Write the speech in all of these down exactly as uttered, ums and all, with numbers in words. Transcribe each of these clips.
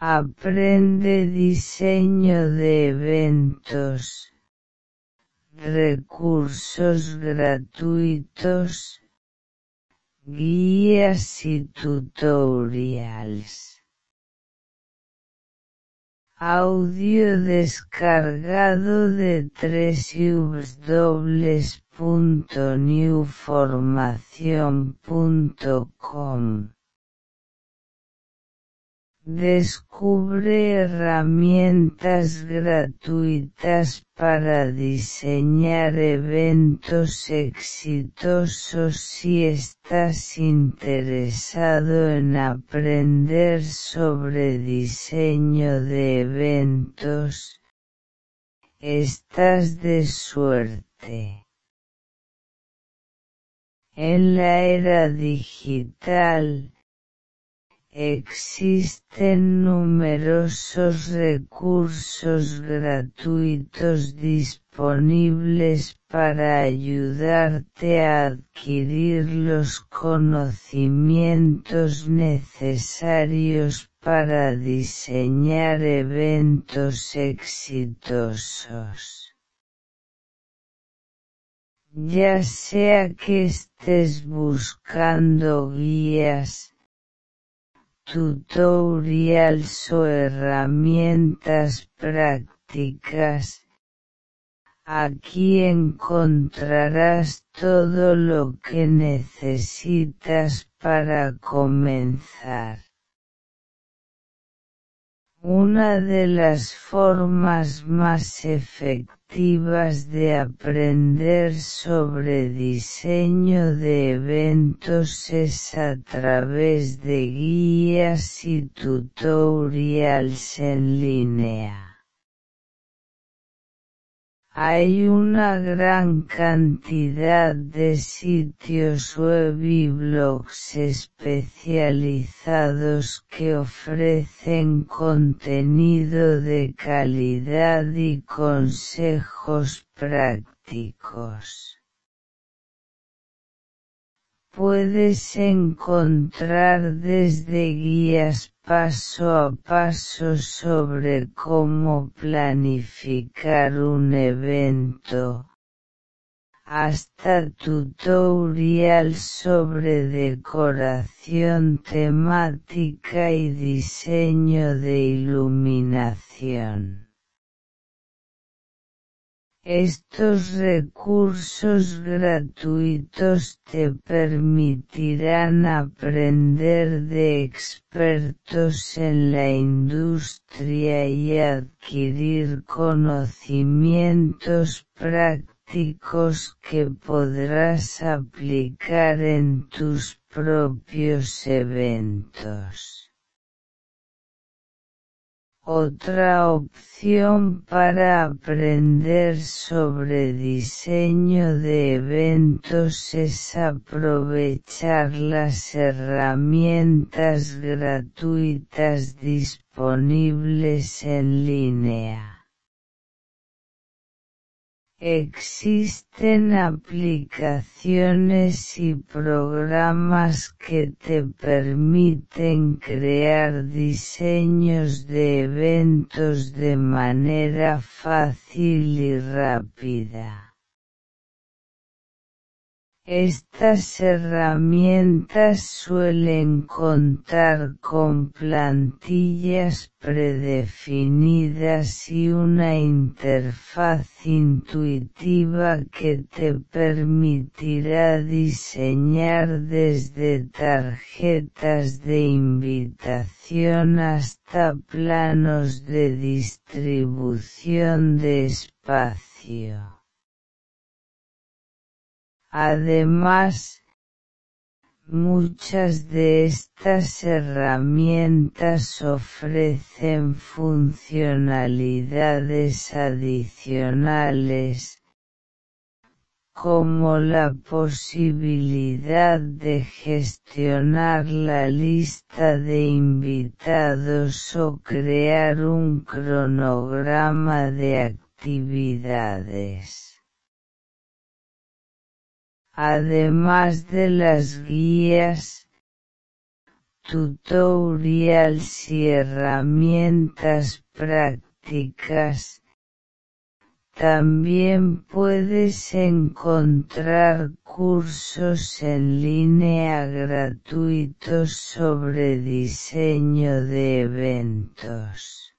Aprende diseño de eventos, recursos gratuitos, guías y tutorials. Audio descargado de w w w punto new formación punto com. Descubre herramientas gratuitas para diseñar eventos exitosos si estás interesado en aprender sobre diseño de eventos. Estás de suerte. En la era digital, existen numerosos recursos gratuitos disponibles para ayudarte a adquirir los conocimientos necesarios para diseñar eventos exitosos. Ya sea que estés buscando guías, tutorials o herramientas prácticas, aquí encontrarás todo lo que necesitas para comenzar. Una de las formas más efectivas de aprender sobre diseño de eventos es a través de guías y tutorials en línea. Hay una gran cantidad de sitios web y blogs especializados que ofrecen contenido de calidad y consejos prácticos. Puedes encontrar desde guías paso a paso sobre cómo planificar un evento, hasta tutorials sobre decoración temática y diseño de iluminación. Estos recursos gratuitos te permitirán aprender de expertos en la industria y adquirir conocimientos prácticos que podrás aplicar en tus propios eventos. Otra opción para aprender sobre diseño de eventos es aprovechar las herramientas gratuitas disponibles en línea. Existen aplicaciones y programas que te permiten crear diseños de eventos de manera fácil y rápida. Estas herramientas suelen contar con plantillas predefinidas y una interfaz intuitiva que te permitirá diseñar desde tarjetas de invitación hasta planos de distribución de espacio. Además, muchas de estas herramientas ofrecen funcionalidades adicionales, como la posibilidad de gestionar la lista de invitados o crear un cronograma de actividades. Además de las guías, tutorials y herramientas prácticas. También puedes encontrar cursos en línea gratuitos sobre diseño de eventos.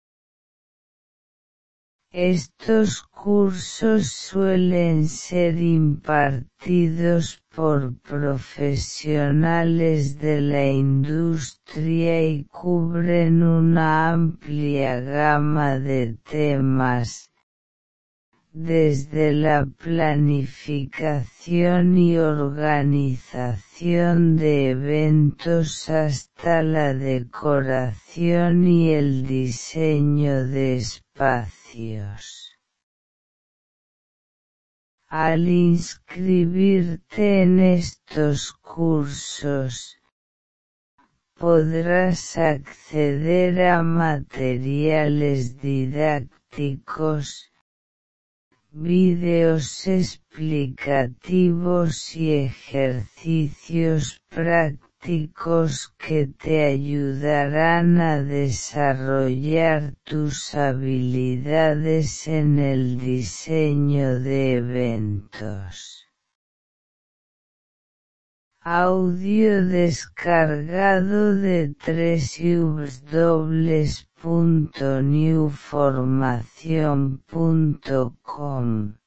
Estos cursos suelen ser impartidos por profesionales de la industria y cubren una amplia gama de temas, desde la planificación y organización de eventos hasta la decoración y el diseño de espacios. Al inscribirte en estos cursos, podrás acceder a materiales didácticos, vídeos explicativos y ejercicios prácticos que te ayudarán a desarrollar tus habilidades en el diseño de eventos. Audio descargado de doble u doble u doble u punto new formación punto com.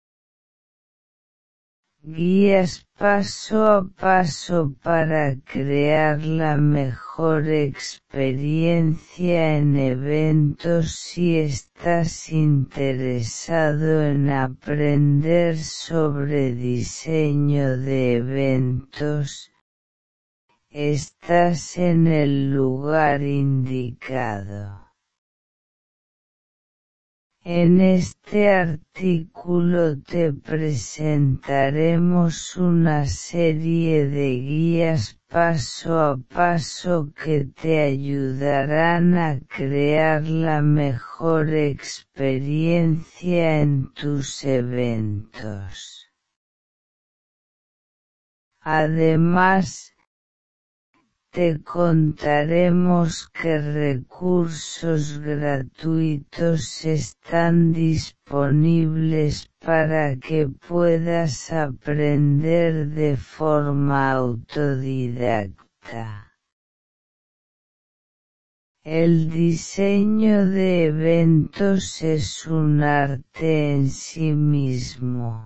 Guías paso a paso para crear la mejor experiencia en eventos. Si estás interesado en aprender sobre diseño de eventos, estás en el lugar indicado. En este artículo te presentaremos una serie de guías paso a paso que te ayudarán a crear la mejor experiencia en tus eventos. Además, te contaremos qué recursos gratuitos están disponibles para que puedas aprender de forma autodidacta. El diseño de eventos es un arte en sí mismo.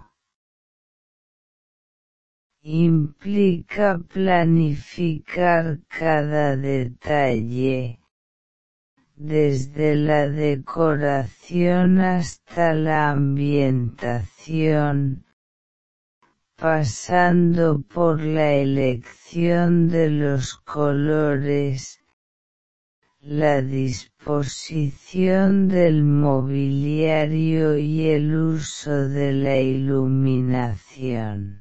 Implica planificar cada detalle, desde la decoración hasta la ambientación, pasando por la elección de los colores, la disposición del mobiliario y el uso de la iluminación.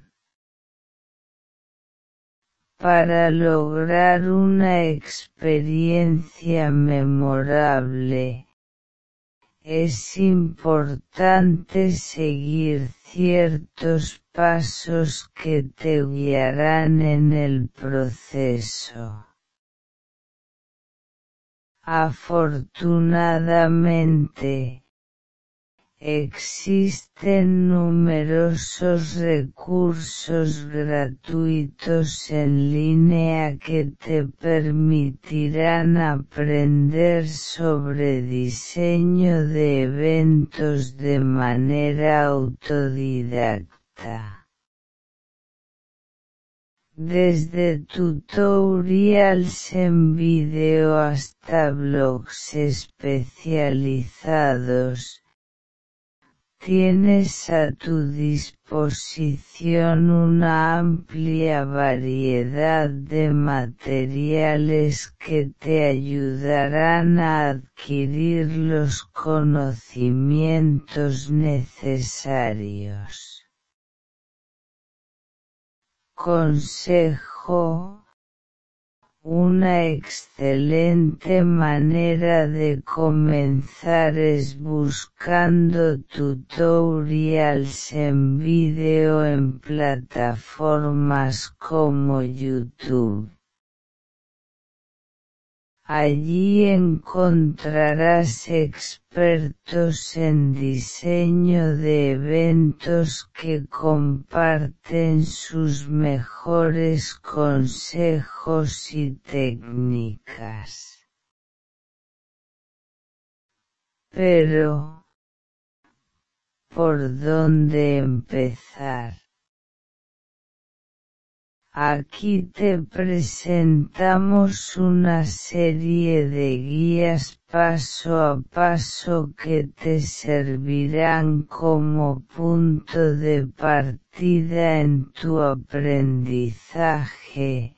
Para lograr una experiencia memorable, es importante seguir ciertos pasos que te guiarán en el proceso. Afortunadamente, existen numerosos recursos gratuitos en línea que te permitirán aprender sobre diseño de eventos de manera autodidacta. Desde tutorials en vídeo hasta blogs especializados, tienes a tu disposición una amplia variedad de materiales que te ayudarán a adquirir los conocimientos necesarios. Consejo: una excelente manera de comenzar es buscando tutorials en vídeo en plataformas como YouTube. Allí encontrarás expertos en diseño de eventos que comparten sus mejores consejos y técnicas. Pero, ¿por dónde empezar? Aquí te presentamos una serie de guías paso a paso que te servirán como punto de partida en tu aprendizaje.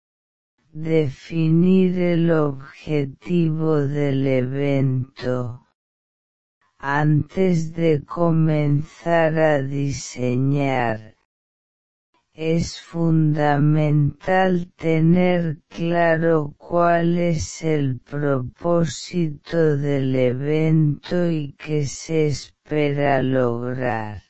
Definir el objetivo del evento. Antes de comenzar a diseñar, es fundamental tener claro cuál es el propósito del evento y qué se espera lograr.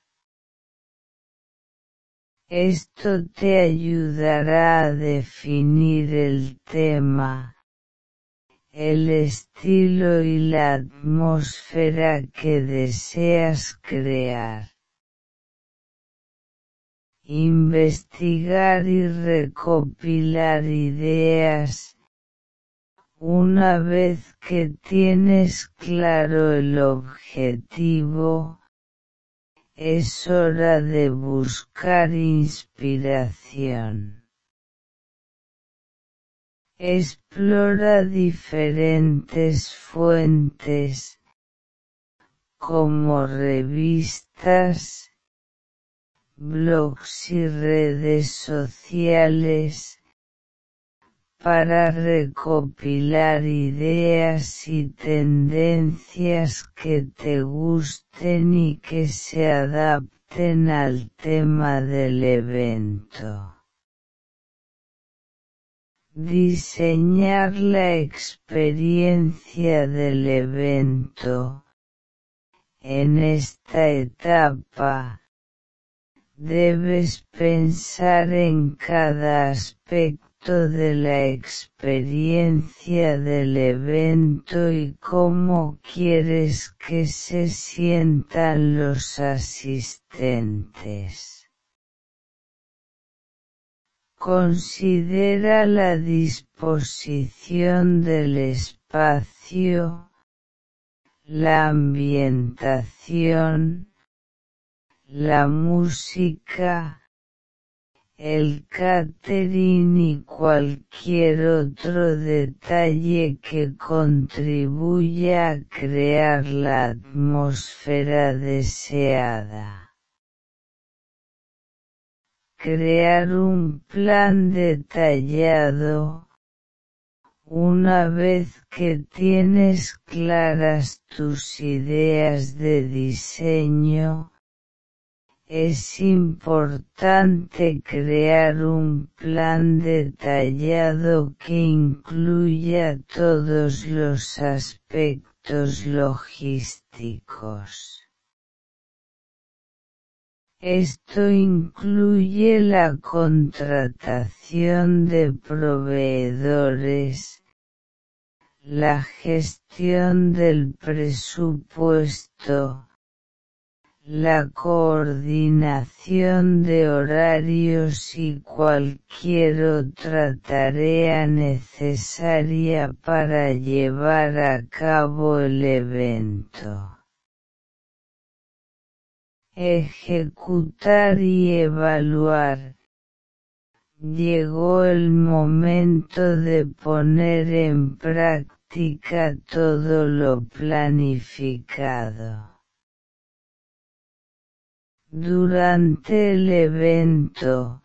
Esto te ayudará a definir el tema, el estilo y la atmósfera que deseas crear. Investigar y recopilar ideas. Una vez que tienes claro el objetivo, es hora de buscar inspiración. Explora diferentes fuentes, como revistas, blogs y redes sociales, para recopilar ideas y tendencias que te gusten y que se adapten al tema del evento. Diseñar la experiencia del evento. En esta etapa, debes pensar en cada aspecto de la experiencia del evento y cómo quieres que se sientan los asistentes. Considera la disposición del espacio, la ambientación, la música, el catering y cualquier otro detalle que contribuya a crear la atmósfera deseada. Crear un plan detallado. Una vez que tienes claras tus ideas de diseño, es importante crear un plan detallado que incluya todos los aspectos logísticos. Esto incluye la contratación de proveedores, la gestión del presupuesto, la coordinación de horarios y cualquier otra tarea necesaria para llevar a cabo el evento. Ejecutar y evaluar. Llegó el momento de poner en práctica todo lo planificado. Durante el evento,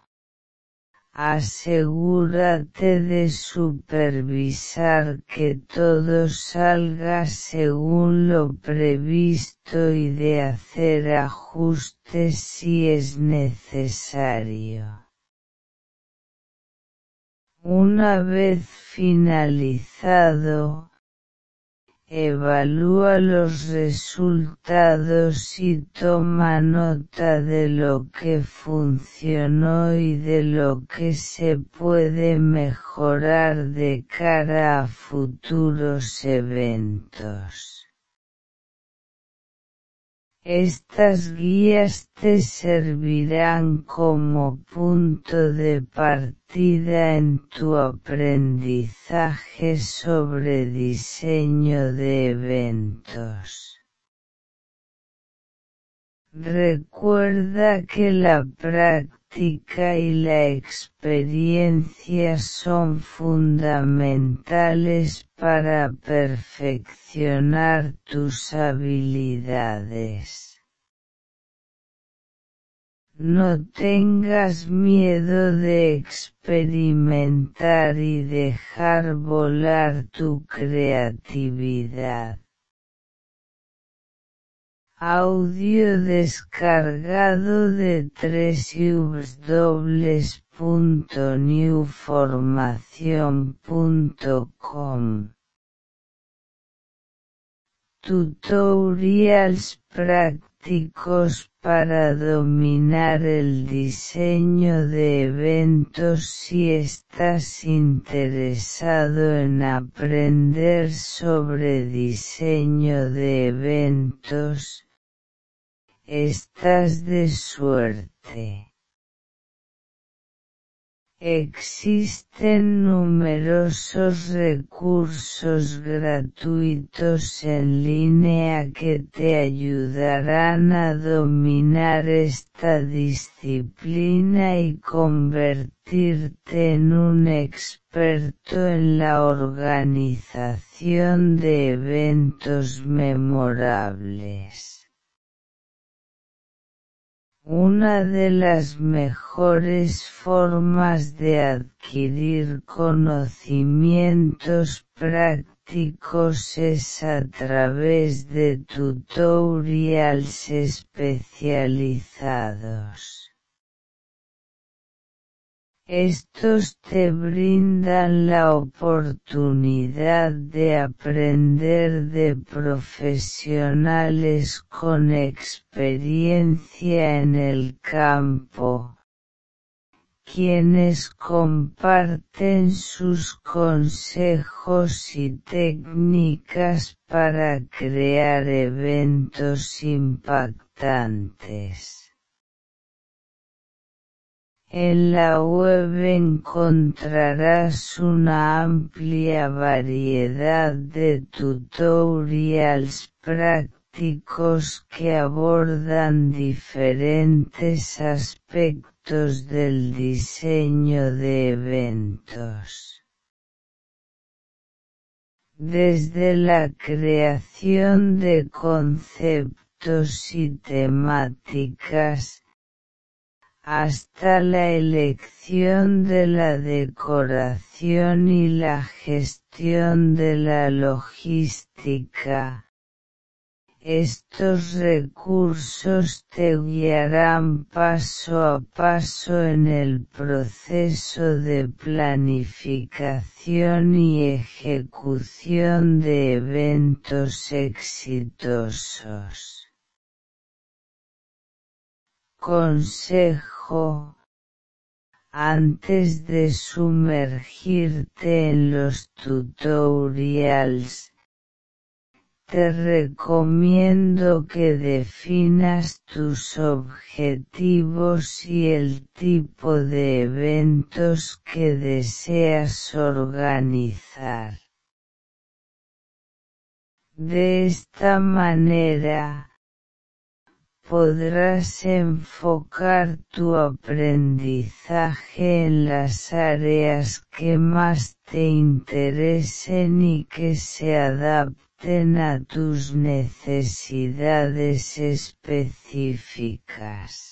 asegúrate de supervisar que todo salga según lo previsto y de hacer ajustes si es necesario. Una vez finalizado, Evalúa los resultados y toma nota de lo que funcionó y de lo que se puede mejorar de cara a futuros eventos. Estas guías te servirán como punto de partida en tu aprendizaje sobre diseño de eventos. Recuerda que la práctica y la experiencia son fundamentales para perfeccionar tus habilidades. No tengas miedo de experimentar y dejar volar tu creatividad. Audio descargado de doble u doble u doble u punto new formación punto com. Tutorials prácticos para dominar el diseño de eventos. Si estás interesado en aprender sobre diseño de eventos, estás de suerte. Existen numerosos recursos gratuitos en línea que te ayudarán a dominar esta disciplina y convertirte en un experto en la organización de eventos memorables. Una de las mejores formas de adquirir conocimientos prácticos es a través de tutorials especializados. Estos te brindan la oportunidad de aprender de profesionales con experiencia en el campo, quienes comparten sus consejos y técnicas para crear eventos impactantes. En la web encontrarás una amplia variedad de tutorials prácticos que abordan diferentes aspectos del diseño de eventos. Desde la creación de conceptos y temáticas, hasta la elección de la decoración y la gestión de la logística. Estos recursos te guiarán paso a paso en el proceso de planificación y ejecución de eventos exitosos. Consejo: antes de sumergirte en los tutorials, te recomiendo que definas tus objetivos y el tipo de eventos que deseas organizar. De esta manera, podrás enfocar tu aprendizaje en las áreas que más te interesen y que se adapten a tus necesidades específicas.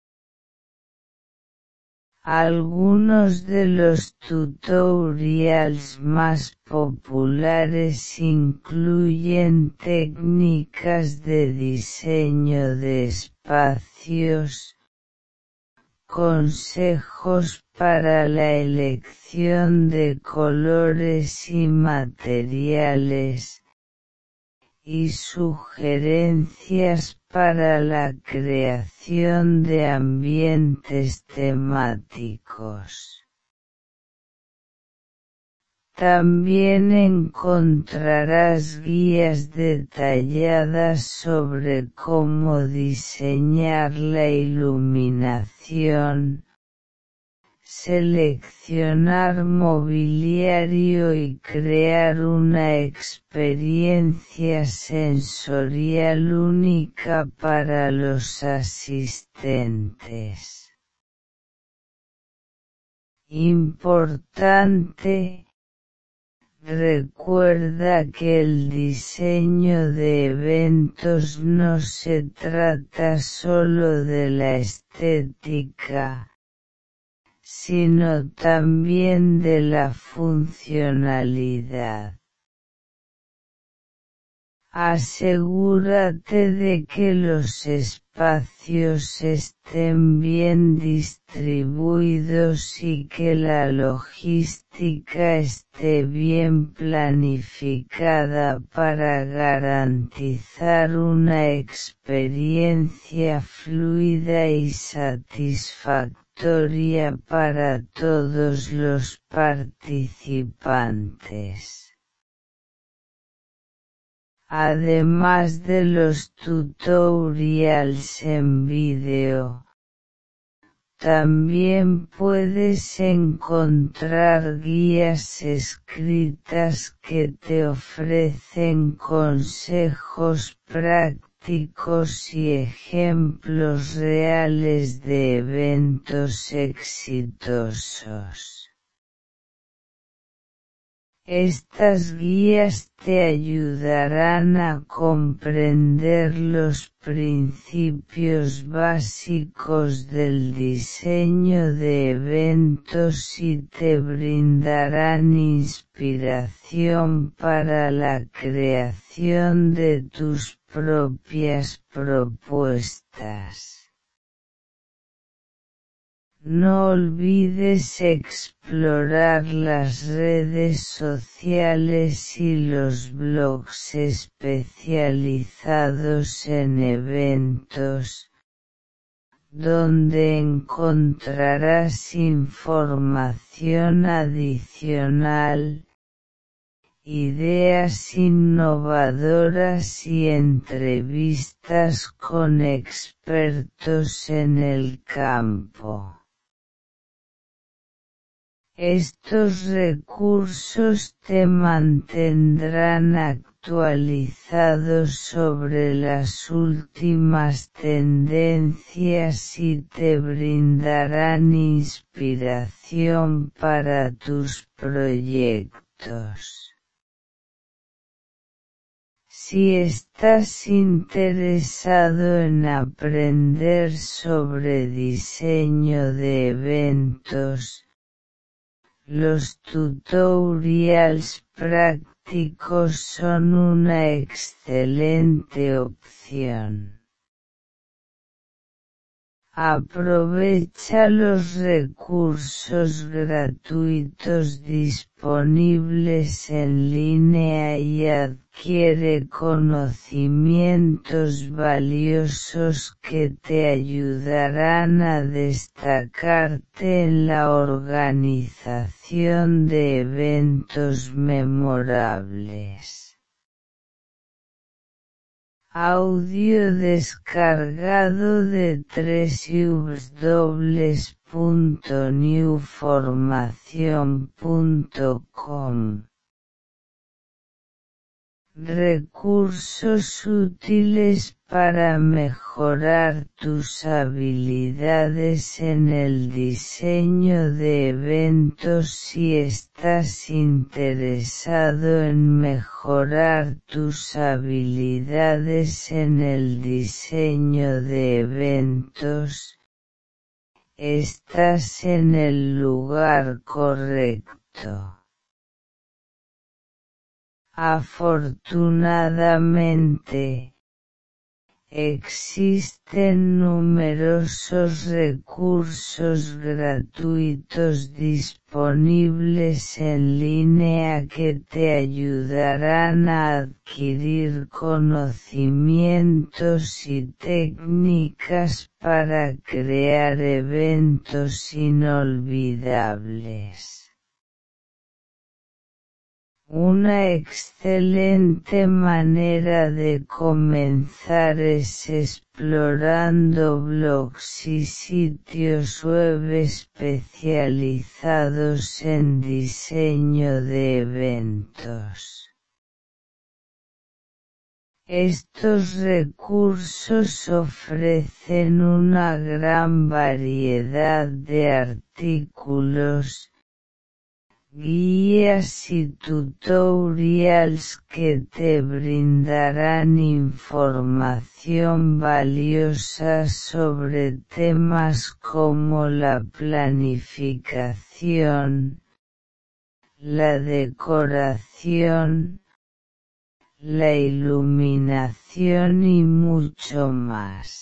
Algunos de los tutorials más populares incluyen técnicas de diseño de espacios, consejos para la elección de colores y materiales, y sugerencias para la creación de ambientes temáticos. También encontrarás guías detalladas sobre cómo diseñar la iluminación, seleccionar mobiliario y crear una experiencia sensorial única para los asistentes. Importante: recuerda que el diseño de eventos no se trata solo de la estética, sino también de la funcionalidad. Asegúrate de que los espacios estén bien distribuidos y que la logística esté bien planificada para garantizar una experiencia fluida y satisfactoria para todos los participantes. Además de los tutorials en vídeo, también puedes encontrar guías escritas que te ofrecen consejos prácticos y ejemplos reales de eventos exitosos. Estas guías te ayudarán a comprender los principios básicos del diseño de eventos y te brindarán inspiración para la creación de tus propias propuestas. No olvides explorar las redes sociales y los blogs especializados en eventos, donde encontrarás información adicional, ideas innovadoras y entrevistas con expertos en el campo. Estos recursos te mantendrán actualizados sobre las últimas tendencias y te brindarán inspiración para tus proyectos. Si estás interesado en aprender sobre diseño de eventos, los tutorials prácticos son una excelente opción. Aprovecha los recursos gratuitos disponibles en línea y adquiere conocimientos valiosos que te ayudarán a destacarte en la organización de eventos memorables. Audio descargado de doble u doble u doble u punto new formación punto com. Recursos útiles para mejorar tus habilidades en el diseño de eventos. Si estás interesado en mejorar tus habilidades en el diseño de eventos, estás en el lugar correcto. Afortunadamente, Existen numerosos recursos gratuitos disponibles en línea que te ayudarán a adquirir conocimientos y técnicas para crear eventos inolvidables. Una excelente manera de comenzar es explorando blogs y sitios web especializados en diseño de eventos. Estos recursos ofrecen una gran variedad de artículos, guías y tutorials que te brindarán información valiosa sobre temas como la planificación, la decoración, la iluminación y mucho más.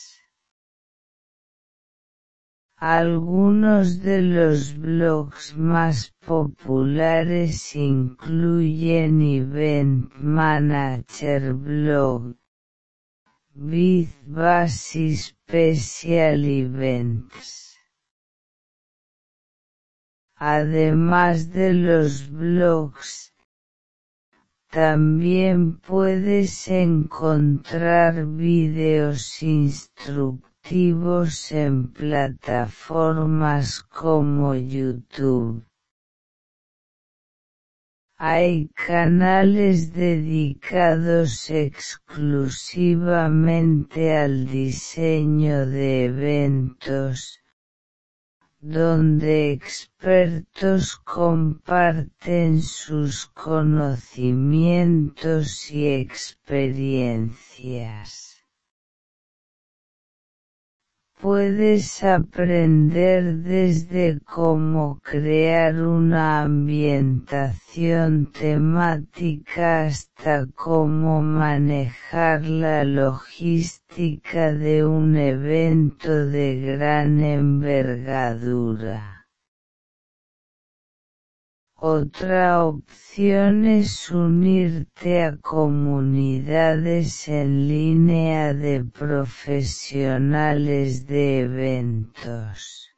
Algunos de los blogs más populares incluyen Event Manager Blog, BizBase Special Events. Además de los blogs, también puedes encontrar vídeos instructivos en plataformas como YouTube. Hay canales dedicados exclusivamente al diseño de eventos, donde expertos comparten sus conocimientos y experiencias. Puedes aprender desde cómo crear una ambientación temática hasta cómo manejar la logística de un evento de gran envergadura. Otra opción es unirte a comunidades en línea de profesionales de eventos.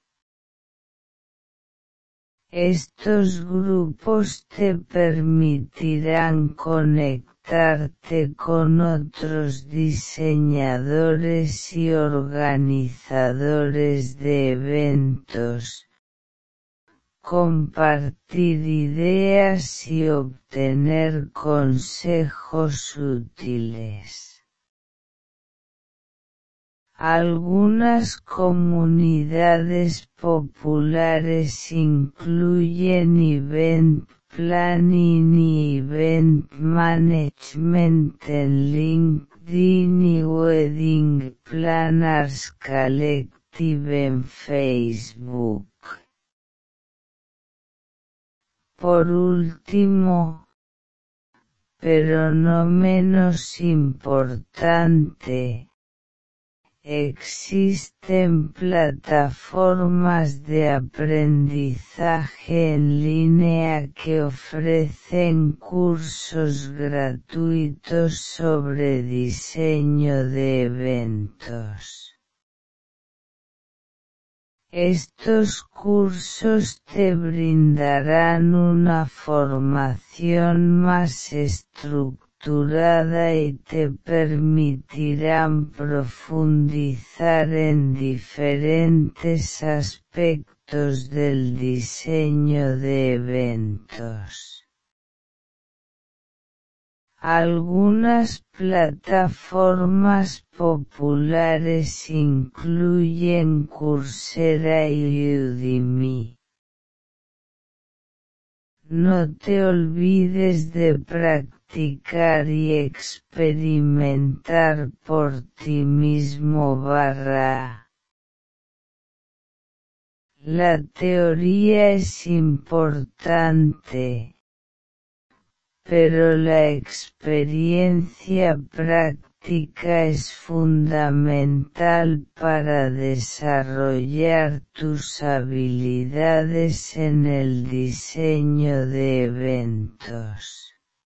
Estos grupos te permitirán conectarte con otros diseñadores y organizadores de eventos, compartir ideas y obtener consejos útiles. Algunas comunidades populares incluyen Event Planning y Event Management en LinkedIn y Wedding Planners Collective en Facebook. Por último, pero no menos importante, existen plataformas de aprendizaje en línea que ofrecen cursos gratuitos sobre diseño de eventos. Estos cursos te brindarán una formación más estructurada y te permitirán profundizar en diferentes aspectos del diseño de eventos. Algunas plataformas populares incluyen Coursera y Udemy. No te olvides de practicar y experimentar por ti mismo barra. La teoría es importante, pero la experiencia práctica práctica es fundamental para desarrollar tus habilidades en el diseño de eventos.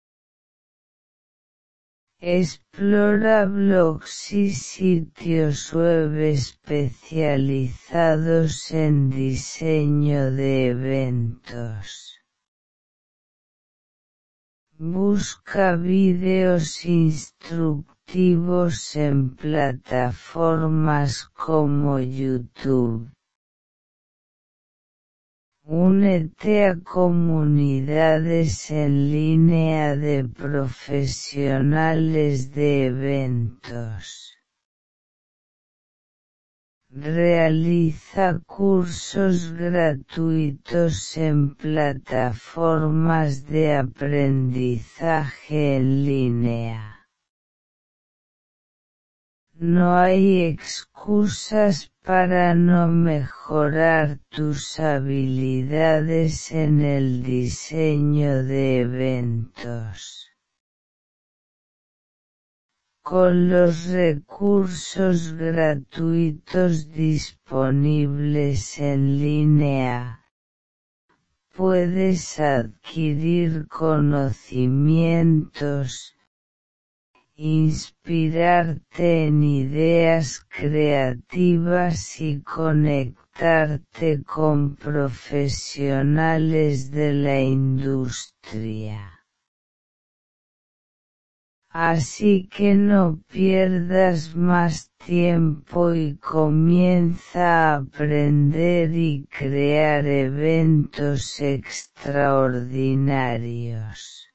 Explora blogs y sitios web especializados en diseño de eventos. Busca vídeos instructivos en plataformas como YouTube. Únete a comunidades en línea de profesionales de eventos. Realiza cursos gratuitos en plataformas de aprendizaje en línea. No hay excusas para no mejorar tus habilidades en el diseño de eventos. Con los recursos gratuitos disponibles en línea, puedes adquirir conocimientos, inspirarte en ideas creativas y conectarte con profesionales de la industria. Así que no pierdas más tiempo y comienza a aprender y crear eventos extraordinarios.